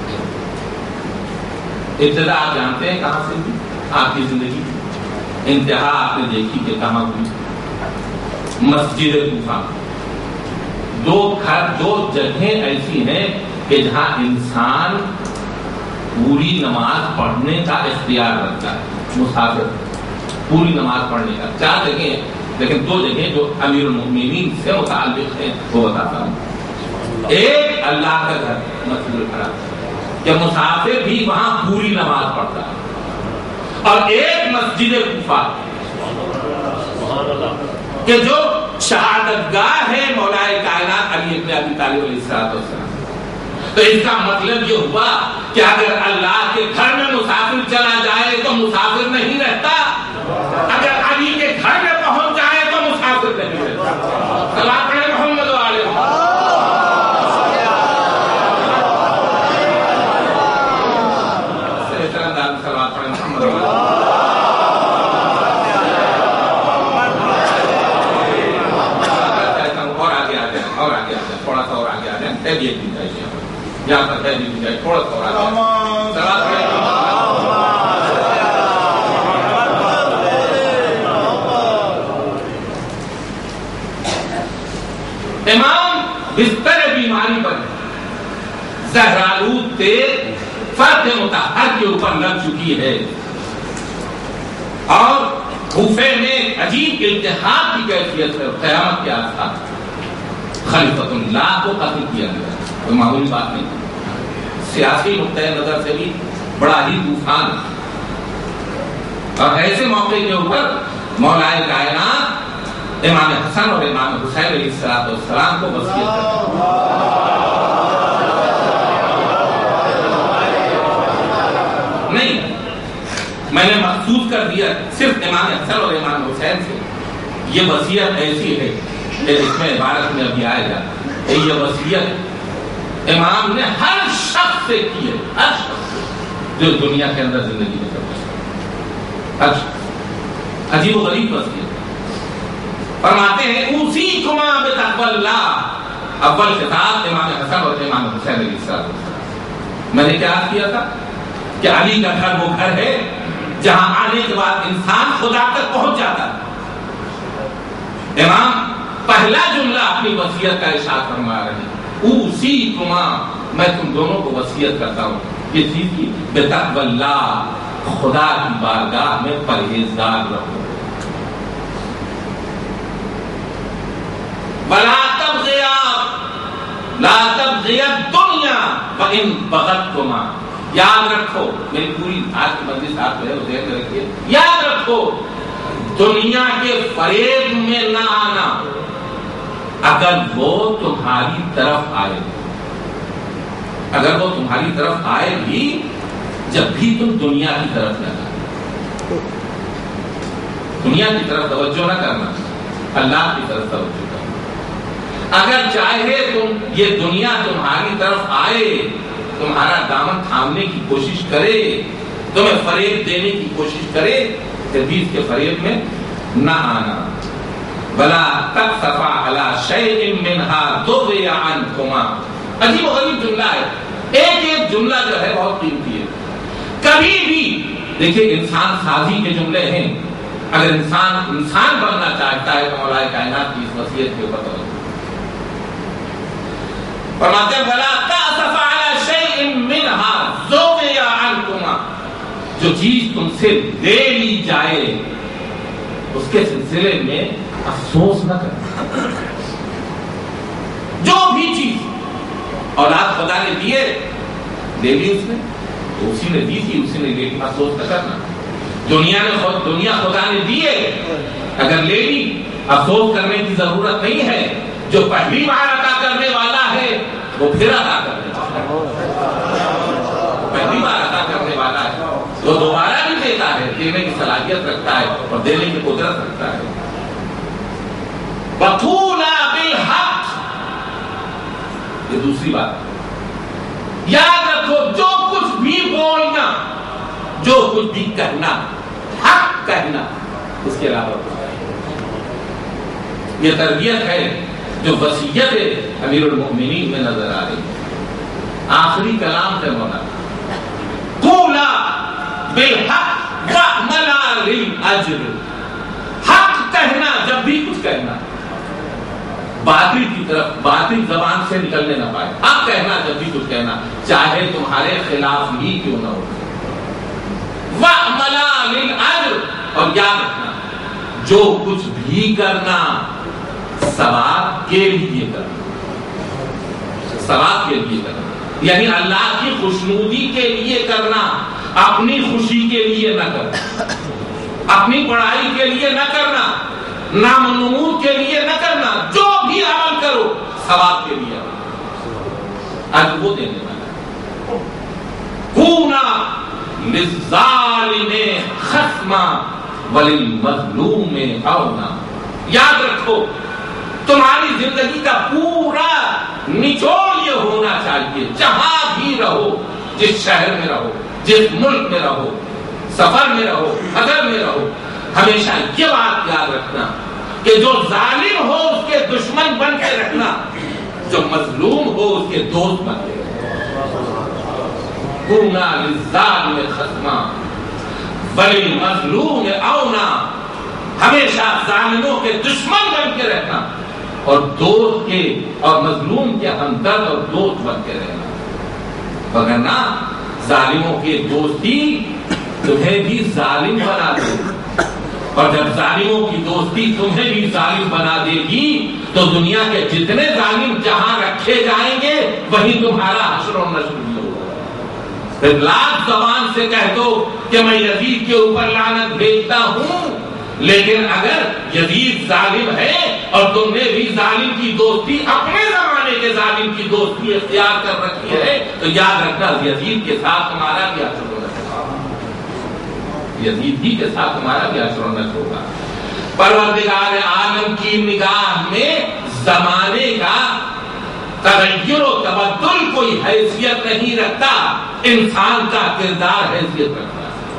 ابتدا آپ جانتے ہیں کہاں سے ہوئی آپ کی زندگی. انتہا آپ نے دیکھی کہ کہاں ہوئی. مسجد کوفہ. دو گھر دو جگہیں ایسی ہیں کہ جہاں انسان پوری نماز پڑھنے کا اختیار رکھتا ہے. مسافر پوری نماز پڑھنے کا. چار جگہیں ہیں لیکن دو جگہیں جو امیر المؤمنین سے متعلق ہیں وہ بتاتا ہوں. ایک اللہ کا گھر مسجد الحرام کہ مسافر بھی وہاں پوری نماز پڑھتا ہے. اور ایک مسجد کوفہ کہ جو شہادت گاہ ہے مولا کائنات علی بن ابی طالب علیہ السلام. تو اس کا مطلب یہ ہوا کہ اگر اللہ کے گھر میں مسافر چلا جائے تو مسافر نہیں رہتا. اگر علی کے گھر میں پہنچ جائے تو مسافر نہیں رہتا. صلوات پڑھیں محمد و آل محمد. صلوات پڑھیں محمد و آل محمد. تھوڑا سا اور آگے آ جائیں. ہے بھی ایک دن جائے یہاں پر ہے بھی جائے تھوڑا سا اور آگے امام بستر بیماری پر زہرالود تیز فرد مطہر کے اوپر لگ چکی ہے اور کوفے میں عجیب التحاب کی کیفیت ہے. قیامت کے آس پاس خلیفۃ اللہ کو قتل کیا گیا. کوئی معمولی بات نہیں. سیاسی نقطۂ نظر سے بھی بڑا ہی طوفان. اور ایسے موقع کے اوپر مولا کائنات امام حسن اور امام حسین علیہ السلام کو وصیت کرتے نہیں. میں نے محسوس کر دیا صرف امام حسن اور امام حسین سے. یہ وصیت ایسی ہے اس میں عبارت میں ابھی آئے گا. یہ وصیت امام نے ہر شخص سے کی ہے. ہر شخص جو دنیا کے اندر زندگی میں کرتا ہے. ہر شخص. عجیب و غریب وصیت. فرماتے ہیں اوصیکما بتقوی اللہ. اول خطاب امام حسن اور امام حسین علیہ السلام. میں نے کیا کیا تھا کہ علی کا گھر وہ گھر ہے جہاں آنے کے بعد انسان خدا تک پہنچ جاتا ہے. امام پہلا جملہ اپنی وصیت کا ارشاد فرما رہے ہیں اوصیکما. میں تم دونوں کو وصیت کرتا ہوں یہ چیز کی بتقوی اللہ. خدا کی بارگاہ میں پرہیزگار رہو. ولا تبغیا لا تبغیا الدنیا وان بغتکما. یاد رکھو میری پوری آج کی مجلس آپ جو ہے وہ ذہن میں رکھیے. یاد رکھو دنیا کے فریب میں نہ آنا. اگر وہ تمہاری طرف آئے اگر وہ تمہاری طرف آئے بھی جب بھی تم دنیا کی طرف جانا. دنیا کی طرف توجہ نہ کرنا اللہ کی طرف توجہ کرنا. اگر چاہے تم یہ دنیا تمہاری طرف آئے تمہارا دامن تھامنے کی کوشش کرے تمہیں فریب دینے کی کوشش کرے تدبیر کے فریب میں نہ آنا. بلا تقصفا علی شیء منها ضر عنکما. عجیب و غریب جملہ ہے. ایک ایک جملہ جو ہے بہت قیمتی ہے. کبھی بھی دیکھیں انسان سازی کے جملے ہیں اگر انسان انسان بننا چاہتا ہے تو مولا کائنات کی اس وصیت کے اوپر توجہ فرماتے ہیں وَلَا تَأْسَفَ عَلَى شَيْءٍ مِّنْهَا زُوِّيَ عَنْكُمَا، جو چیز تم سے لے لی جائے اس کے سلسلے میں افسوس نہ کرنا. جو بھی چیز اولاد خدا نے دیے لے لی اس نے تو اسی نے دی تھی اسی نے لے لی، افسوس نہ کرنا. دنیا نے خود دنیا خدا نے دیے اگر لے لی افسوس کرنے کی ضرورت نہیں ہے. جو پہلی بار عطا کرنے والا ہے وہ پھر عطا کرنے والا ہے. پہلی بار عطا کرنے والا ہے وہ دوبارہ بھی دیتا ہے، دینے کی صلاحیت رکھتا ہے اور دینے کی قدرت رکھتا ہے. وَقُولَا بِالْحَقِّ، یہ دوسری بات یاد رکھو، جو کچھ بھی بولنا جو کچھ بھی کہنا حق کہنا، اس کے علاوہ کچھ نہیں. یہ تربیت ہے جو وصیت امیر المؤمنین میں نظر آ رہی ہے. آخری کلام ہے مولانا قولا بالحق وعملا للاجر، حق کہنا جب بھی کچھ کہنا باطل کی طرف باطل زبان سے نکلنے نہ پائے. حق کہنا جب بھی کچھ کہنا چاہے تمہارے خلاف ہی کیوں نہ ہو. وعملا للاجر، اور یاد رکھنا جو کچھ بھی کرنا ثواب کے لیے کرنا، ثواب کے لیے کرنا یعنی اللہ کی خوشنودی کے لیے کرنا، اپنی خوشی کے لیے نہ کرنا، اپنی پڑھائی کے لیے نہ کرنا، نام و نمود کے لیے نہ کرنا. جو بھی عمل کرو ثواب کے لیے آج وہ دینے والا. کونا للظالم خصما وللمظلوم عونا، یاد رکھو تمہاری زندگی کا پورا نچوڑ یہ ہونا چاہیے، جہاں بھی رہو، جس شہر میں رہو، جس ملک میں رہو، سفر میں رہو، حضر میں رہو، ہمیشہ یہ بات یاد رکھنا کہ جو ظالم ہو اس کے دشمن بن کے رکھنا، جو مظلوم ہو اس کے دوست بن کے رکھنا. کونا للظالم خصما وللمظلوم عونا، ہمیشہ ظالموں کے دشمن بن کے رہنا اور دوست کے اور مظلوم کے ہمدرد اور دوست بن کے رہنا. وگرنہ ظالموں کی دوستی تمہیں بھی ظالم بنا دے گی، اور جب ظالموں کی دوستی تمہیں بھی ظالم بنا دے گی تو دنیا کے جتنے ظالم جہاں رکھے جائیں گے وہیں تمہارا حشر و نشر بھی ہوگا. پھر لاکھ زبان سے کہہ دو کہ میں یزید کے اوپر لعنت بھیجتا ہوں، لیکن اگر یزید ظالم ہے اور تم نے بھی ظالم کی دوستی اپنے زمانے کے ظالم کی دوستی اختیار کر رکھی ہے تو یاد رکھنا یزید کے ساتھ تمہارا بھی حشر و نشر ہوگا، یزید ہی کے ساتھ تمہارا بھی حشر و نشر ہوگا. پروردگار عالم کی نگاہ میں زمانے کا تغیر و تبدل کوئی حیثیت نہیں رکھتا، انسان کا کردار حیثیت رکھتا.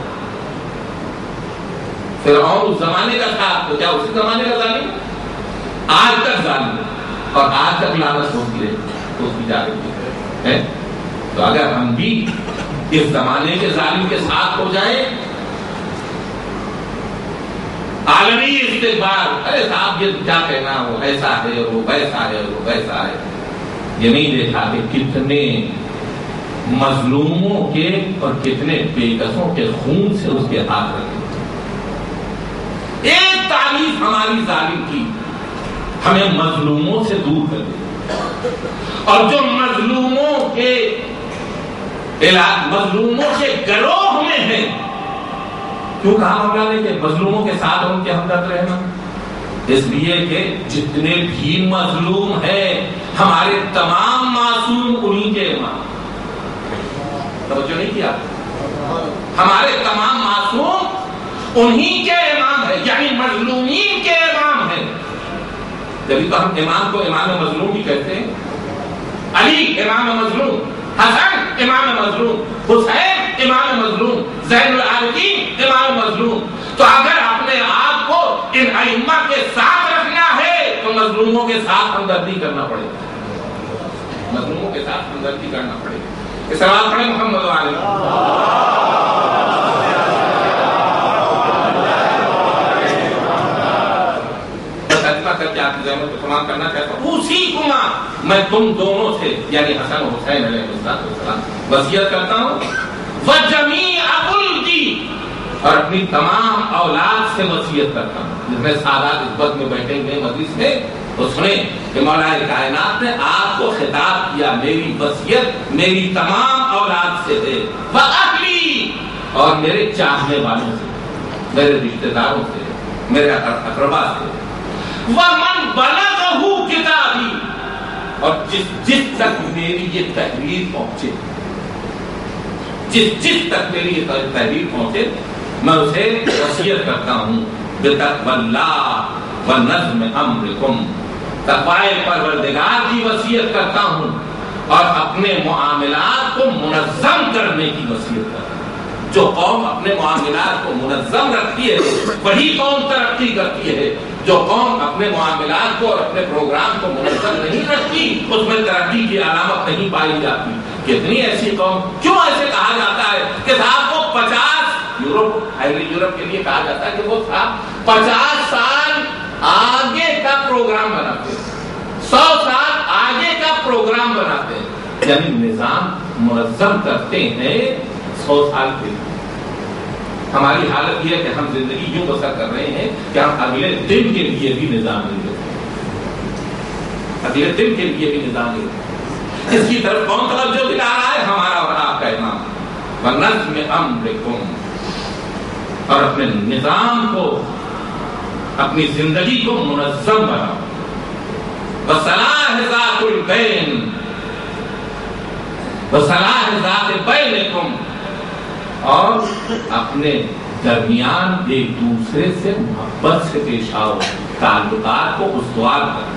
فرعون اس زمانے کا تھا تو کیا اسی زمانے کا ظالم؟ آج تک ظالم اور آج تک لعنت ہوتی رہی ہوتی جا رہی ہے. تو اگر ہم بھی اس زمانے کے ظالم کے ساتھ ہو جائیں، عالمی استقبال، ارے صاحب یہ کیا کہنا، وہ ایسا ہے وہ ویسا ہے وہ ویسا ہے، یہ نہیں دیکھا کہ کتنے مظلوموں کے اور کتنے بے کسوں کے خون سے اس کے ہاتھ رکھے. ایک تعریف ہماری ظالم کی ہمیں مظلوموں سے دور کر دے، اور جو مظلوموں کے مظلوموں کے گروہ میں ہیں، کیوں کہا مولا نے کہ مظلوموں کے ساتھ ان کے ہمدرد رہنا؟ اس لیے کہ جتنے بھی مظلوم ہیں ہمارے تمام معصوم انہی کے امام. توجہ نہیں کیا؟ ہمارے تمام معصوم انہی کے امام ہے، یعنی مظلومین کے امام ہے. جبھی تو ہم امام کو امام مظلوم بھی کہتے ہیں. علی امام مظلوم، حسن امام مظلوم، حسین امام مظلوم، زین العابدین امام مظلوم. تو اگر اپنے آپ کو ان ائمہ کے ساتھ رکھنا ہے تو مظلوموں کے ساتھ ہمدردی کرنا پڑے گا، مظلوموں کے ساتھ ہمدردی کرنا پڑے گا. اس سوال پڑھیں محمد علیہ آپ کی زحمت کو تمام کرنا چاہتا ہوں، اسی کما میں تم دونوں سے یعنی حسن و حسین علیہ السلام وصیت کرتا ہوں، وجمیع ولدی، اور اپنی تمام اولاد سے وصیت کرتا ہوں. جس میں سادات اس وقت میں بیٹھے ہوئے مجلس میں تو سنیں کہ مولا کائنات نے آپ کو خطاب کیا، میری وصیت میری تمام اولاد سے ہے، وَأَهْلِي، اور میرے چاہنے والوں سے، میرے رشتہ داروں سے، میرے اقربا سے، وَمَنْ بَلَغَهُ کتابی، اور جس جس تک میری یہ تحریر پہنچے، جس جس تک میری یہ تحریر پہنچے میں اسے وصیت کرتا ہوں بِتَقْوَى اللَّهِ وَنَظْمِ أَمْرِكُمْ، تقوی پروردگار کی وصیت کرتا ہوں اور اپنے معاملات کو منظم کرنے کی وصیت کرتا ہوں. جو قوم اپنے معاملات کو منظم رکھتی ہے وہی قوم ترقی کرتی ہے. جو قوم اپنے معاملات کو اور اپنے پروگرام کو منظم نہیں رکھتی اس میں ترقی کی علامت نہیں پائی جاتی. کتنی ایسی قوم، کیوں ایسے کہا جاتا ہے کہ صاحب وہ پچاس یورپ اہل یورپ کے لیے کہا جاتا ہے کہ وہ صاحب پچاس سال آگے کا پروگرام بناتے ہیں، سو سال آگے کا پروگرام بناتے ہیں، یعنی نظام منظم کرتے ہیں سو سال کے لیے. ہماری حالت یہ ہے کہ ہم زندگی یوں بسر کر رہے ہیں کہ ہم اگلے دن کے لیے بھی نظام نہیں رکھتے، اگلے دن کے لیے بھی نظام نہیں رکھتے. اس کی طرف کون توجہ دلا رہا ہے؟ ہمارا اور آپ کا امام. وَنَظْمِ أَمْرِكُمْ، اور اپنے نظام کو، اپنی زندگی کو منظم بناؤ. وَصَلَاحِ ذَاتُ الْبَيْنِ وَصَلَاحِ ذَاتِ بَيْنِكُمْ، اور اپنے درمیان ایک دوسرے سے محبت سے پیش آؤ، تعلقات کو استوار کرو.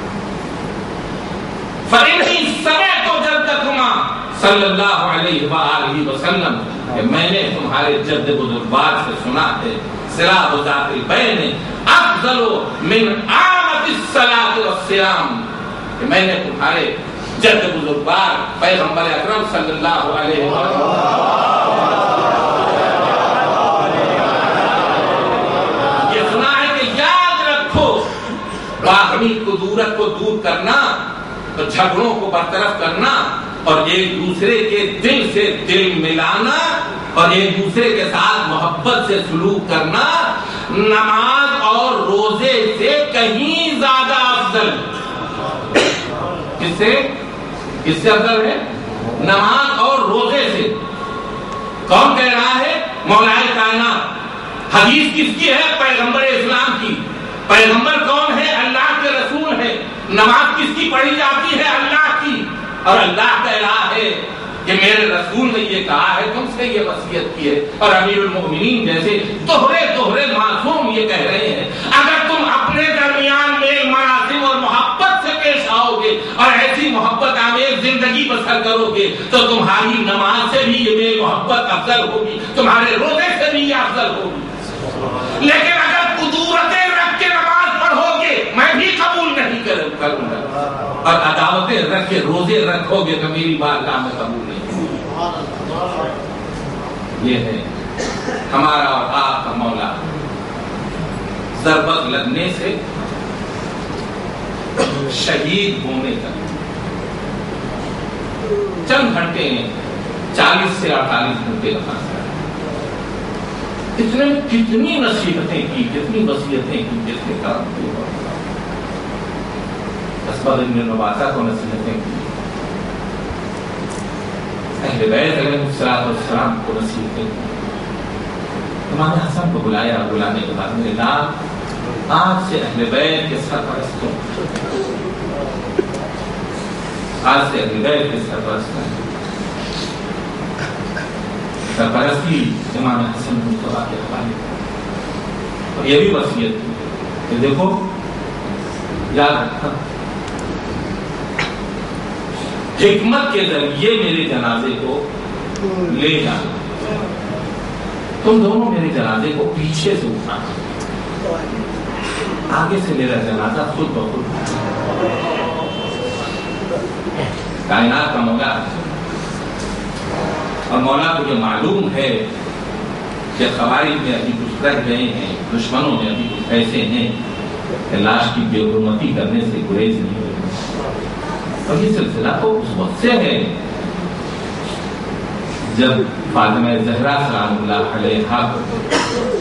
فَإِنِّي سَمِعْتُ جَدَّكُمَا صلی اللہ علیہ وآلہ وسلم، کہ میں نے تمہارے جد بزرگوار سے سنا ہے، صلاح ذات البین افضل من عامت الصلاۃ والصیام، کہ میں نے تمہارے جد بزرگوار پیغمبر اکرم صلی اللہ علیہ وسلم یہ سنا ہے کہ یاد رکھو باہمی قدورت کو دور کرنا، تو جھگڑوں کو برطرف کرنا اور ایک دوسرے کے دل سے دل ملانا اور ایک دوسرے کے ساتھ محبت سے سلوک کرنا نماز اور روزے سے کہیں زیادہ افضل. کس سے کس سے افضل ہے؟ نماز اور روزے سے. کون کہہ رہا ہے؟ مولا کائنات. حدیث کس کی ہے؟ پیغمبر اسلام کی. پیغمبر کون ہے؟ اللہ کے رسول ہے. نماز کس کی پڑھی جاتی ہے؟ اللہ کی. اور اللہ کہہ رہا ہے کہ میرے رسول نے یہ کہا ہے، تم سے یہ وصیت کی ہے. اور امیر المؤمنین جیسے دوہرے دوہرے معصوم یہ کہہ رہے ہیں اگر تم اپنے درمیان میل مراسم اور محبت سے پیش آؤ گے اور ایسی محبت آمیز زندگی بسر کرو گے تو تمہاری نماز سے بھی یہ میل محبت افضل ہوگی، تمہارے روزے سے بھی یہ افضل ہوگی. لیکن اگر قدورتیں رکھ کے نماز پڑھو گے میں بھی قبول نہیں کروں گا، اور عداوتیں رکھ کے روزے رکھو گے تو میری بارگاہ میں قبول نہیں. یہ ہے ہمارا اور آپ کا مولا. ضربت لگنے سے شہید ہونے تک چند گھنٹے ہیں، چالیس سے اڑتالیس گھنٹے کا فاصلہ. اتنے کتنی نصیحتیں کی، کتنی وصیتیں کی، کتنے کام کیے. اسباب ابن نواسہ کو نصیحتیں کی، اہل بیت علیہ السلام کو نصیحتیں کی. امام حسن کو بلایا، بلانے کے بعد میرے نام آج سے اہل بیت کے سرپرستوں آج سے اہل بیت کے سرپرستوں سرپرستی امام حسن مصطفیٰ کے حوالے. اور یہ بھی وصیت کی کہ دیکھو یاد رکھنا حکمت کے ذریعے میرے جنازے کو لے جانا، تم دونوں میرے جنازے کو پیچھے سے اٹھانا، آگے سے میرا جنازہ خود بخود. کائنات کا مولا اور مولا کو جو معلوم ہے کہ خوارج میں ابھی کچھ رہ گئے ہیں، دشمنوں میں ابھی کچھ ایسے ہیں لاش کی بے حرمتی کرنے سے گریز نہیں ہوئی. اور یہ سلسلہ تو اس وقت سے ہے جب فاطمہ زہرا سلام اللہ علیہا کو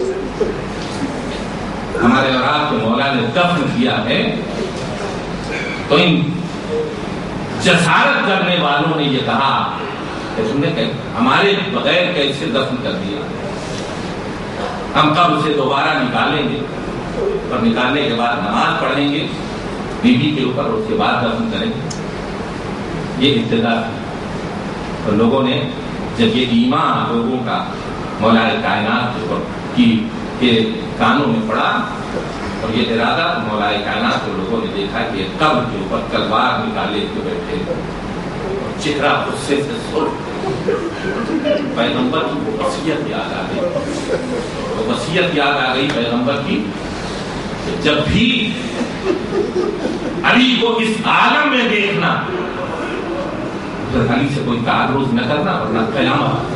ہمارے اور آپ کے مولا نے دفن کیا ہے تو ان جسارت کرنے والوں نے یہ کہا کہ تم نے ہمارے بغیر کیسے دفن کر دیا, ہم کب اسے دوبارہ نکالیں گے اور نکالنے کے بعد نماز پڑھیں گے بی بی کے اوپر, اس کے بعد دفن کریں گے. یہ ابتدا تھی. اور لوگوں نے جب یہ ایمان لوگوں کا مولا کائنات کے اوپر کی کے کانوں میں پڑا اور یہ ارادہ مولا کائنات کے لوگوں نے دیکھا کہ قبر کے اوپر تلوار نکالے کے بیٹھے اور چہرہ غصے سے سرخ, پیغمبر کی وہ وصیت یاد آ گئی. وہ وصیت یاد آ گئی پیغمبر کی کہ جب بھی علی کو اس عالم میں دیکھنا علی سے کوئی تعارض نہ کرنا ورنہ قیامت.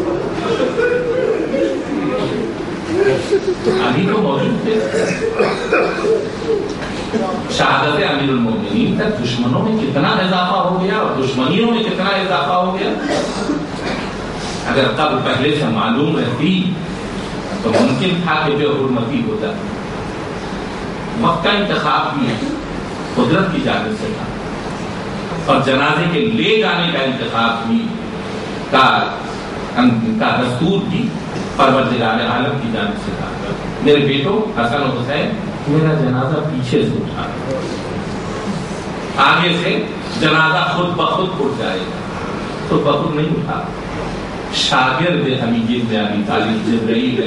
علی تو موجود تھے. شہادت امیر المومنین تک دشمنوں میں کتنا اضافہ ہو گیا اور دشمنیوں میں کتنا اضافہ ہو گیا. اگر تب پہلے سے معلوم رہتی تو ممکن تھا کہ بے حرمتی ہوتا. وقت کا انتخاب بھی قدرت کی جانب سے تھا اور جنازے کے لے جانے کا انتخاب بھی کا کا دستور بھی پروردگار عالم کی جانب سے تھا. میرے بیٹوں حسن و حسین, میرا جنازہ پیچھے سے اٹھا, آگے سے جنازہ خود بخود اٹھ جائے گا. خود بخود نہیں اٹھا, شاگرد علی بن ابی طالب جبرائیل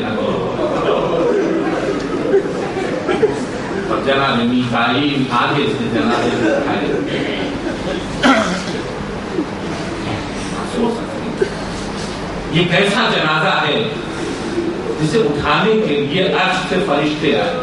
اور جناب میکائیل آگے سے جنازے اٹھائے. یہ کیسا جنازہ ہے جسے اٹھانے کے لیے عرش سے فرشتے آئے,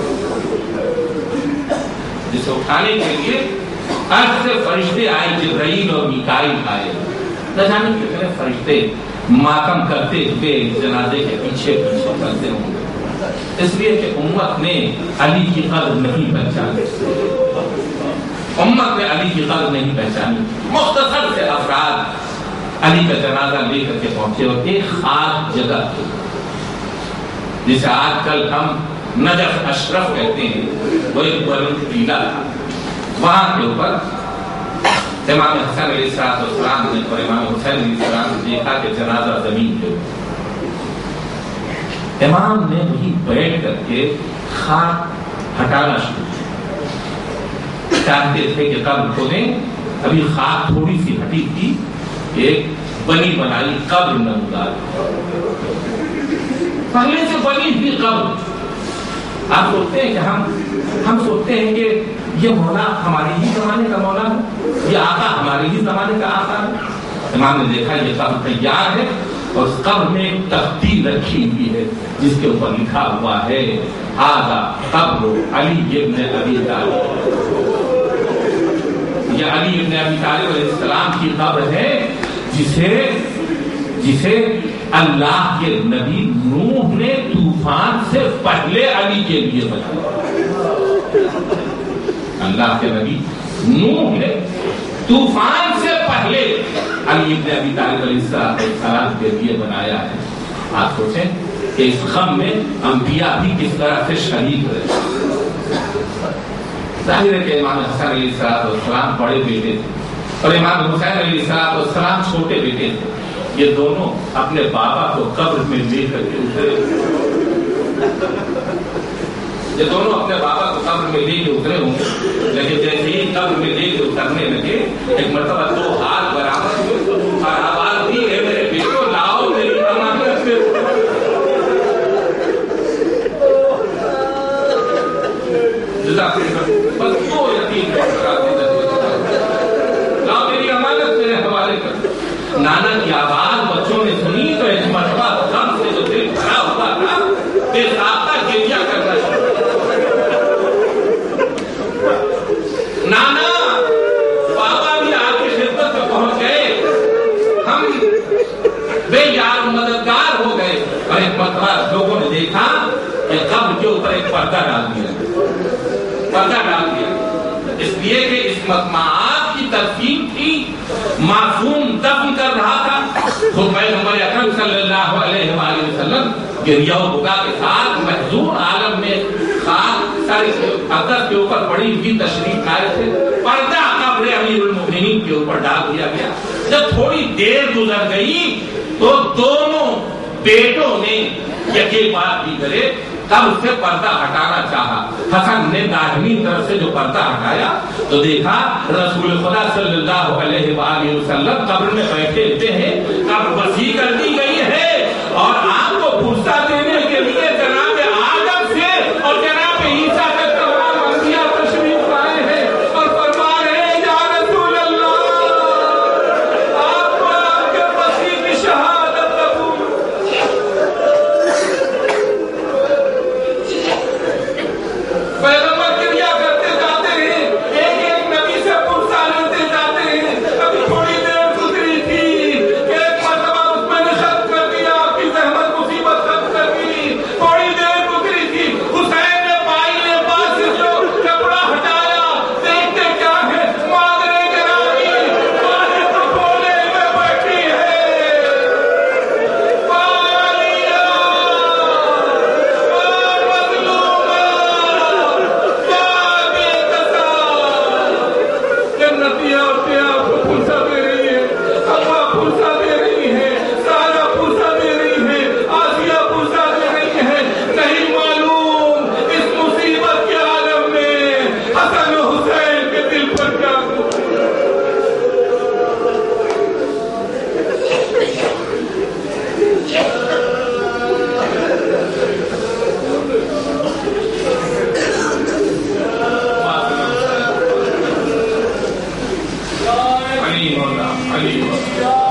جسے اٹھانے کے لیے عرش سے فرشتے آئے, جبرائیل اور میکائیل آئے. نہ جانے کتنے فرشتے ماتم کرتے ہوئے جنازے کے پیچھے پیچھے کرتے ہوں گے, اس لیے کہ امت نے علی کی قدر نہیں پہچانی. امت نے علی کی قدر نہیں پہچانی. مختصر سے افراد علی کا جنازہ لے کر کے پہنچے اور ایک خاص جگہ تھی جسے آج کل ہم نجف اشرف کہتے ہیں, وہ ایک بلند ٹیلا تھا. وہاں کے اوپر امام حسن علیہ السلام نے اور امام حسین علیہ السلام نے دیکھا کہ جنازہ زمین پہ. امام نے وہی بیٹھ کر کے خاک ہٹانا شروع کیا. چاہتے تھے کہ قبر کھودیں, ابھی خاک تھوڑی سی ہٹی تھی, ایک بنی بنائی قبر نمودار, پہلے سے بنی ہوئی قبر. آپ سوچتے ہیں کہ ہم ہم سوچتے ہیں کہ یہ مولا ہمارے ہی زمانے کا مولا ہے, یہ آقا ہمارے ہی زمانے کا آقا ہے. امام نے دیکھا یہ قبر تیار ہے اور اس قبر میں ایک تختی رکھی ہوئی ہے جس کے اوپر لکھا ہوا ہے ھذا قبر علی ابن ابی طالب. یہ علی ابن ابی طالب علیہ السلام کی قبر ہے جسے جسے اللہ کے نبی نوح نے طوفان سے پہلے علی کے لیے بنایا. اللہ کے نبی نوح نے طوفان سے پہلے علی ابن ابی طالب علیہ السلام کے لیے بنایا ہے. آپ سوچیں کہ اس غم میں انبیاء بھی کس طرح سے شریک رہے. ظاہر ہے کہ امام حسن علیہ السلام بڑے بیٹے تھے اور امام حسین علیہ السلام چھوٹے بیٹے تھے. یہ دونوں اپنے بابا کو قبر میں لے کر کے اترے یہ دونوں اپنے بابا کو قبر میں لے کے اترے ہوں گے, لیکن جیسے ہی قبر میں لے کے اترنے لگے ایک مرتبہ دو ہاتھ برابر ہوئے اور آواز دی ہے میرے بیٹو لاؤ میری امانت میں. بس دو یتیم لاؤ میری امانت میرے حوالے کر. نانا کی آواز بچوں نے سنی تو ایک مرتبہ غم سے جو دل بھرا ہوا تھا بے ساختہ گریہ کرنا شروع. نانا بابا بھی آپ کی خدمت میں پہنچ گئے, ہم بے یار مددگار ہو گئے. اور ایک مرتبہ لوگوں نے دیکھا کہ قبر کے اوپر ایک پردہ ڈال دیا. پردہ ڈال دیا، اس لیے کہ اس مطمعات کی تدفین تھی، معصوم دفن کر رہا تھا، خود پیغمبر اکرم صلی اللہ علیہ وآلہ وسلم گریہ و بکا کے ساتھ محزون عالم میں خاک ساری اقدس کے اوپر پڑی ہوئی تشریف لائے تھے، پردہ قبر امیر المؤمنین کے اوپر ڈال دیا گیا۔ جب تھوڑی دیر گزر گئی تو دونوں بیٹوں نے یقین بات بھی کرے، تب اس سے پردہ ہٹانا چاہا۔ حسن نے داہنی طرف سے جو پردہ ہٹایا تو دیکھا رسول خدا صلی اللہ علیہ وآلہ وسلم قبر میں بیٹھے ہوتے ہیں، قبر وسیع کر دی گئی ہے اور آپ کو فرصت دینے کے لیے جناب آدم سے اور جناب عیسیٰ تک تمام انبیاء تشریف لائے ہیں اور فرما رہے ہیں یا رسول اللہ آپ کو آپ کے مسیح کی شہادت قبول۔ پیغمبر کریا کرتے جاتے ہیں، ایک ایک نبی سے پرسہ لیتے جاتے ہیں، ابھی تھوڑی دیر گزری تھی کہ ایک مرتبہ اس میں نے ختم کر دیا، آپ کی زحمت مصیبت ختم کر دی، تھوڑی دیر گزری تھی، حسین نے بائی نے پاس سے جو کپڑا ہٹایا، دیکھتے کیا ہے مادر گرامی مادر تو بولے میں بیٹھی ہے، بالیہ مظلومہ جنتی عورتیں آپ کو پھرسا دے رہی ہے، اماں پھرسا دے رہی ہے، سارا پھرسا دے رہی ہے، آسیہ پھرسا دے رہی ہے، نہیں معلوم اس مصیبت کے عالم میں حسن و حسین کے دل پر کیا علی مولا علی مولا